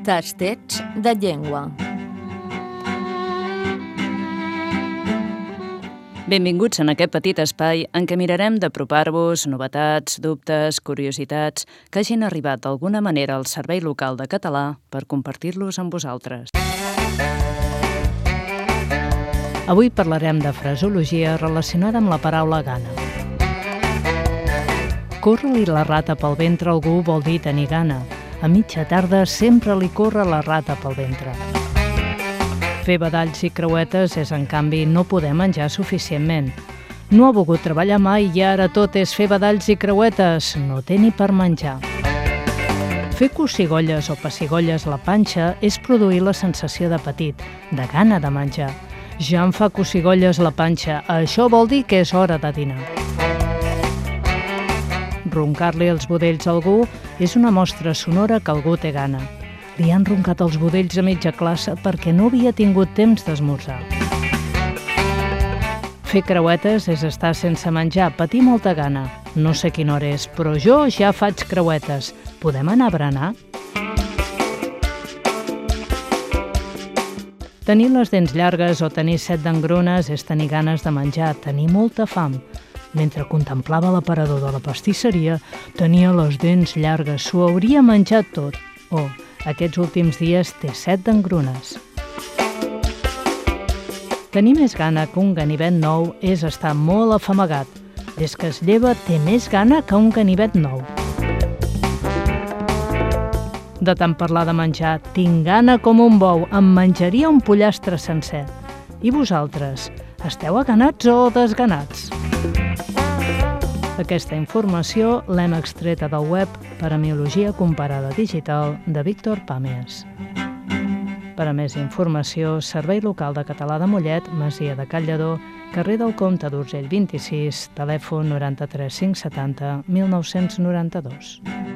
Tastets de llengua. Benvinguts en aquest petit espai en què mirarem d'apropar-vos novetats, dubtes, curiositats que hagin arribat d'alguna manera al Servei Local de Català per compartir-los amb vosaltres. Avui parlarem de fraseologia relacionada amb la paraula gana. Córrer-li la rata pel ventre a algú vol dir tenir gana. A mitja tarda sempre li corre la rata pel ventre. Fer badalls i creuetes és, en canvi, no poder menjar suficientment. No ha volgut treballar mai i ara tot és fer badalls i creuetes. No té ni per menjar. Fer cossigolles o pessigolles a la panxa és produir la sensació d'apetit, de gana de menjar. Ja em fa cossigolles la panxa. Això vol dir que és hora de dinar. Roncar-li els budells a algú és una mostra sonora que algú té gana. Li han roncat els budells a mitja classe perquè no havia tingut temps d'esmorzar. Fer creuetes és estar sense menjar, patir molta gana. No sé quina hora és, però jo ja faig creuetes. Podem anar a berenar? Tenir les dents llargues o tenir set d'engrunes és tenir ganes de menjar, tenir molta fam. Mentre contemplava l'aparador de la pastisseria, tenia les dents llargues, s'ho hauria menjat tot. Oh, aquests últims dies té set d'engrunes. Tenir més gana que un ganivet nou és estar molt afamagat. Des que es lleva té més gana que un ganivet nou. De tant parlar de menjar, tinc gana com un bou, em menjaria un pollastre sencer. I vosaltres, esteu aganats o desganats? Aquesta informació l'hem extreta del web Paremiologia Comparada Digital de Víctor Pàmies. Per a més informació, Servei Local de Català de Mollet, Masia de Can Lledó, carrer del Comte d'Urgell 26, telèfon 93 570 1992.